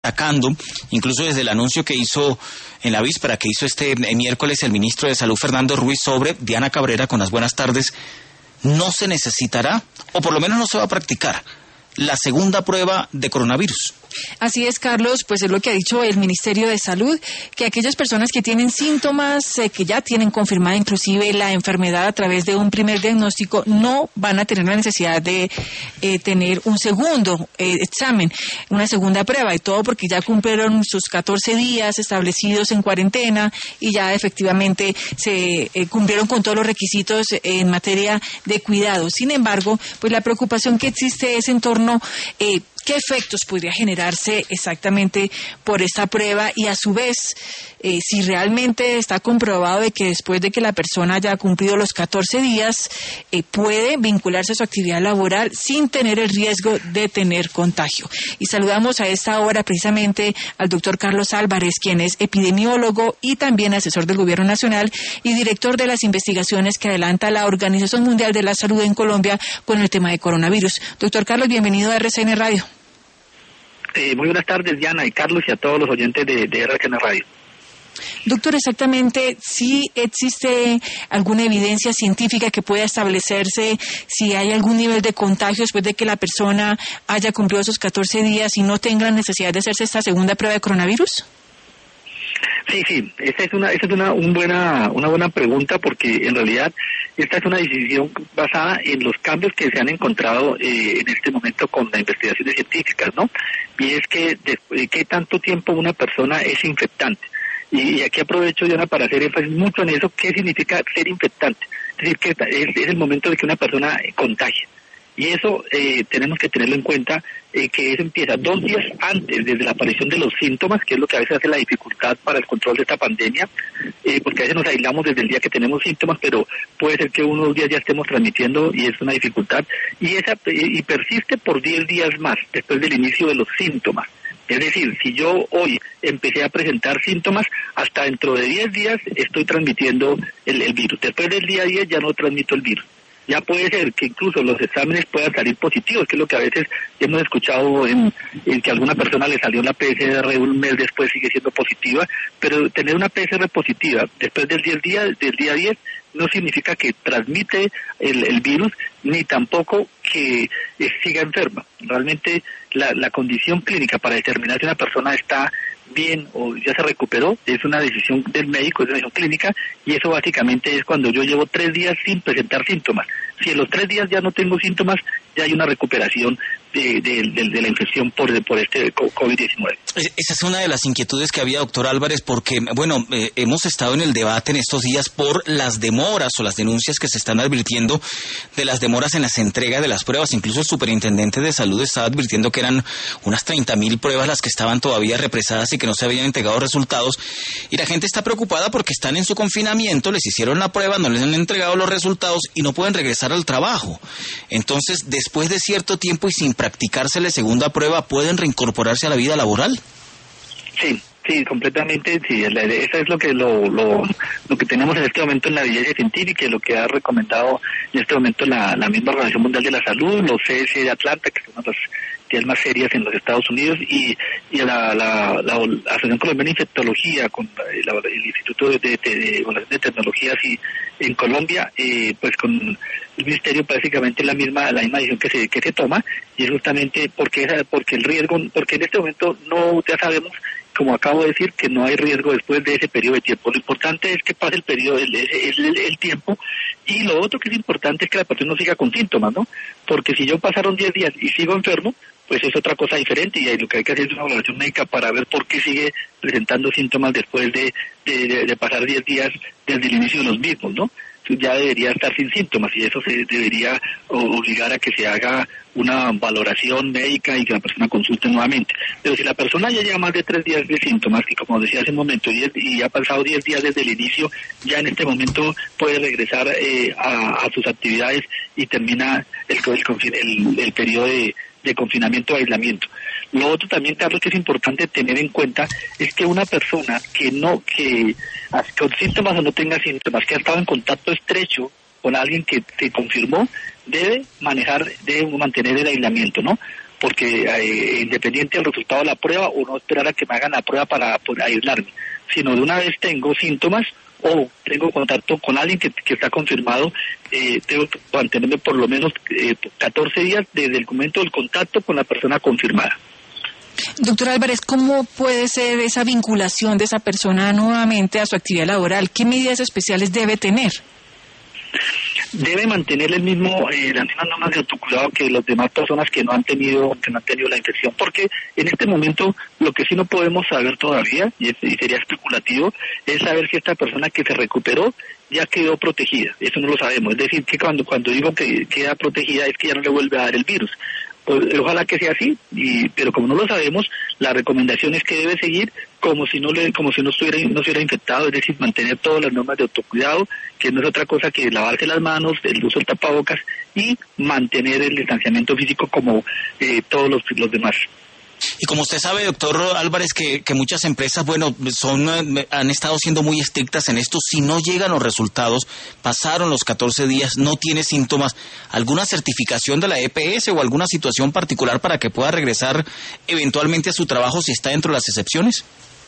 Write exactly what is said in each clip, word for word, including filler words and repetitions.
destacando, incluso desde el anuncio que hizo en la víspera, que hizo este miércoles el ministro de Salud, Fernando Ruiz, sobre Diana Cabrera, con las buenas tardes, no se necesitará, o por lo menos no se va a practicar, la segunda prueba de coronavirus. Así es, Carlos, pues es lo que ha dicho el Ministerio de Salud, que aquellas personas que tienen síntomas, eh, que ya tienen confirmada inclusive la enfermedad a través de un primer diagnóstico, no van a tener la necesidad de eh, tener un segundo eh, examen, una segunda prueba, y todo porque ya cumplieron sus catorce días establecidos en cuarentena y ya efectivamente se eh, cumplieron con todos los requisitos en materia de cuidado. Sin embargo, pues la preocupación que existe es en torno eh, ¿qué efectos podría generarse exactamente por esta prueba? Y a su vez, eh, si realmente está comprobado de que después de que la persona haya cumplido los catorce días, eh, puede vincularse a su actividad laboral sin tener el riesgo de tener contagio. Y saludamos a esta hora precisamente al doctor Carlos Álvarez, quien es epidemiólogo y también asesor del Gobierno Nacional y director de las investigaciones que adelanta la Organización Mundial de la Salud en Colombia con el tema de coronavirus. Doctor Carlos, bienvenido a R C N Radio. Eh, muy buenas tardes, Diana y Carlos, y a todos los oyentes de, de R C N Radio. Doctor, exactamente, ¿sí existe alguna evidencia científica que pueda establecerse si hay algún nivel de contagio después de que la persona haya cumplido esos catorce días y no tenga necesidad de hacerse esta segunda prueba de coronavirus? Sí, sí, esa es una, esa es una, un buena, una buena pregunta, porque en realidad esta es una decisión basada en los cambios que se han encontrado eh, en este momento con las investigaciones científicas, ¿no? Y es que de, qué tanto tiempo una persona es infectante. Y, y aquí aprovecho, Diana, para hacer énfasis mucho en eso, qué significa ser infectante. Es decir, que es, es el momento de que una persona contagie. Y eso eh, tenemos que tenerlo en cuenta, eh, que eso empieza dos días antes, desde la aparición de los síntomas, que es lo que a veces hace la dificultad para el control de esta pandemia, eh, porque a veces nos aislamos desde el día que tenemos síntomas, pero puede ser que unos días ya estemos transmitiendo y es una dificultad. Y esa y persiste por diez días más, después del inicio de los síntomas. Es decir, si yo hoy empecé a presentar síntomas, hasta dentro de diez días estoy transmitiendo el, el virus. Después del día diez ya no transmito el virus. Ya puede ser que incluso los exámenes puedan salir positivos, que es lo que a veces hemos escuchado en, en que a alguna persona le salió una P C R un mes después sigue siendo positiva, pero tener una P C R positiva después del diez día, del día diez no significa que transmite el, el virus, ni tampoco que eh, siga enferma. Realmente la, la condición clínica para determinar si una persona está bien o ya se recuperó es una decisión del médico, es una decisión clínica, y eso básicamente es cuando yo llevo tres días sin presentar síntomas. Si en los tres días ya no tengo síntomas, ya hay una recuperación de, de, de, de la infección por, por este COVID diecinueve. Esa es una de las inquietudes que había, doctor Álvarez, porque, bueno, eh, hemos estado en el debate en estos días por las demoras o las denuncias que se están advirtiendo de las demoras en las entregas de las pruebas. Incluso el superintendente de salud estaba advirtiendo que eran unas treinta mil pruebas las que estaban todavía represadas y que no se habían entregado resultados. Y la gente está preocupada porque están en su confinamiento, les hicieron la prueba, no les han entregado los resultados y no pueden regresar al trabajo. Entonces, después de cierto tiempo y sin practicarse la segunda prueba, ¿pueden reincorporarse a la vida laboral? Sí, sí, completamente, sí. Eso es lo que lo, lo, lo que tenemos en este momento en la evidencia científica y lo que ha recomendado en este momento la, la misma Organización Mundial de la Salud, los C S de Atlanta, que son las entidades más serias en los Estados Unidos, y, y la, la, la, la Asociación Colombiana de Infectología, con la, el Instituto de, de, de, de, de Tecnologías y en Colombia, eh, pues con el Ministerio básicamente la misma la misma decisión que se que se toma, y es justamente porque porque el riesgo, porque en este momento no ya sabemos, como acabo de decir, que no hay riesgo después de ese periodo de tiempo. Lo importante es que pase el periodo, el, el, el, el tiempo, y lo otro que es importante es que la persona no siga con síntomas, ¿no? Porque si yo pasaron diez días y sigo enfermo, pues es otra cosa diferente, y ahí lo que hay que hacer es una evaluación médica para ver por qué sigue presentando síntomas después de, de, de, de pasar diez días desde el inicio de los mismos, ¿no? Ya debería estar sin síntomas, y eso se debería obligar a que se haga una valoración médica y que la persona consulte nuevamente. Pero si la persona ya lleva más de tres días de síntomas, y como decía hace un momento, diez, y ha pasado diez días desde el inicio, ya en este momento puede regresar eh, a, a sus actividades y termina el, el, el, el periodo de, de confinamiento o aislamiento. Lo otro también, Carlos, que es importante tener en cuenta es que una persona que no, que con síntomas o no tenga síntomas, que ha estado en contacto estrecho con alguien que te confirmó, debe manejar, debe mantener el aislamiento, ¿no? porque eh, independiente del resultado de la prueba, o no esperar a que me hagan la prueba para, para aislarme, sino de una vez tengo síntomas o tengo contacto con alguien que, que está confirmado, eh, tengo que mantenerme por lo menos eh, catorce días desde el momento del contacto con la persona confirmada. Doctor Álvarez, ¿cómo puede ser esa vinculación de esa persona nuevamente a su actividad laboral? ¿Qué medidas especiales debe tener? Debe mantener el mismo, eh, las mismas normas de autocuidado que las demás personas que no han tenido, que no han tenido la infección, porque en este momento lo que sí no podemos saber todavía, y, es, y sería especulativo, es saber si esta persona que se recuperó ya quedó protegida. Eso no lo sabemos. Es decir, que cuando cuando digo que queda protegida es que ya no le vuelve a dar el virus. Pues, ojalá que sea así, y, pero como no lo sabemos, la recomendación es que debe seguir como si no le, como si no estuviera, no estuviera infectado, es decir, mantener todas las normas de autocuidado, que no es otra cosa que lavarse las manos, el uso del tapabocas y mantener el distanciamiento físico como eh, todos los, los demás. Y como usted sabe, doctor Álvarez, que, que muchas empresas, bueno, son han estado siendo muy estrictas en esto. Si no llegan los resultados, pasaron los catorce días, no tiene síntomas, ¿alguna certificación de la E P S o alguna situación particular para que pueda regresar eventualmente a su trabajo si está dentro de las excepciones?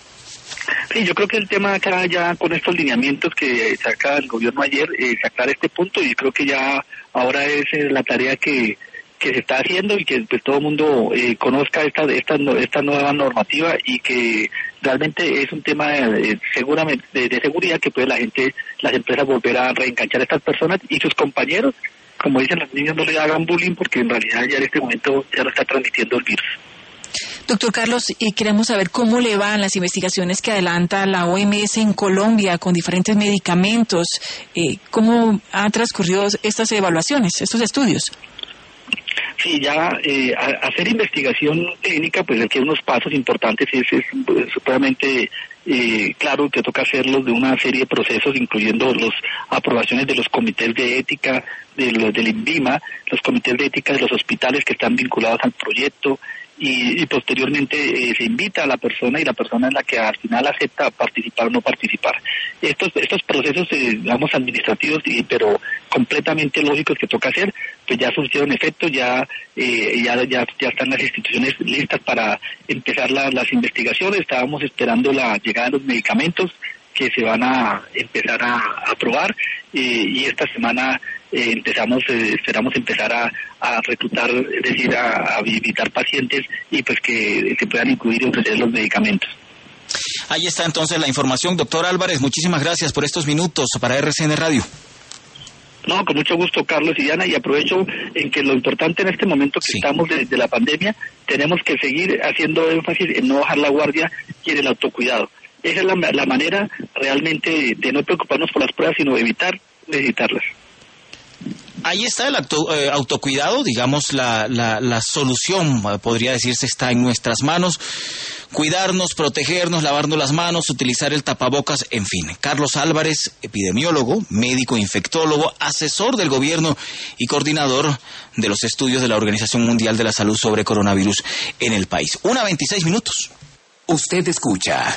Sí, yo creo que el tema acá ya con estos lineamientos que saca el gobierno ayer, eh, sacar este punto, y creo que ya ahora es eh, la tarea que que se está haciendo y que pues todo el mundo eh, conozca esta, esta esta nueva normativa, y que realmente es un tema de, seguramente de, de seguridad, que puede la gente, las empresas volver a reenganchar a estas personas y sus compañeros, como dicen los niños, no le hagan bullying, porque en realidad ya en este momento ya lo está transmitiendo el virus. Doctor Carlos, eh, queremos saber cómo le van las investigaciones que adelanta la O M S en Colombia con diferentes medicamentos, eh, cómo han transcurrido estas evaluaciones, estos estudios. Sí, ya eh, a, hacer investigación clínica, pues aquí hay unos pasos importantes, y es, es, es supremamente eh, claro que toca hacerlos de una serie de procesos, incluyendo las aprobaciones de los comités de ética, de los del INVIMA, los comités de ética de los hospitales que están vinculados al proyecto, y, y posteriormente eh, se invita a la persona, y la persona es la que al final acepta participar o no participar. Estos estos procesos, eh, digamos, administrativos, y, pero completamente lógicos que toca hacer, pues ya surgieron efecto, ya, eh, ya ya ya están las instituciones listas para empezar la, las investigaciones. Estábamos esperando la llegada de los medicamentos que se van a empezar a, a aprobar, eh, y esta semana eh, empezamos eh, esperamos empezar a, a reclutar, es decir, a, a visitar pacientes, y pues que se puedan incluir y ofrecer los medicamentos. Ahí está entonces la información. Doctor Álvarez, muchísimas gracias por estos minutos para R C N Radio. No, con mucho gusto, Carlos y Diana, y aprovecho en que lo importante en este momento que sí. estamos de, de la pandemia, tenemos que seguir haciendo énfasis en no bajar la guardia y en el autocuidado. Esa es la, la manera realmente de no preocuparnos por las pruebas, sino evitar necesitarlas. Ahí está el auto, eh, autocuidado, digamos, la, la, la solución, podría decirse, está en nuestras manos. Cuidarnos, protegernos, lavarnos las manos, utilizar el tapabocas, en fin. Carlos Álvarez, epidemiólogo, médico infectólogo, asesor del gobierno y coordinador de los estudios de la Organización Mundial de la Salud sobre coronavirus en el país. Una veintiséis minutos. Usted escucha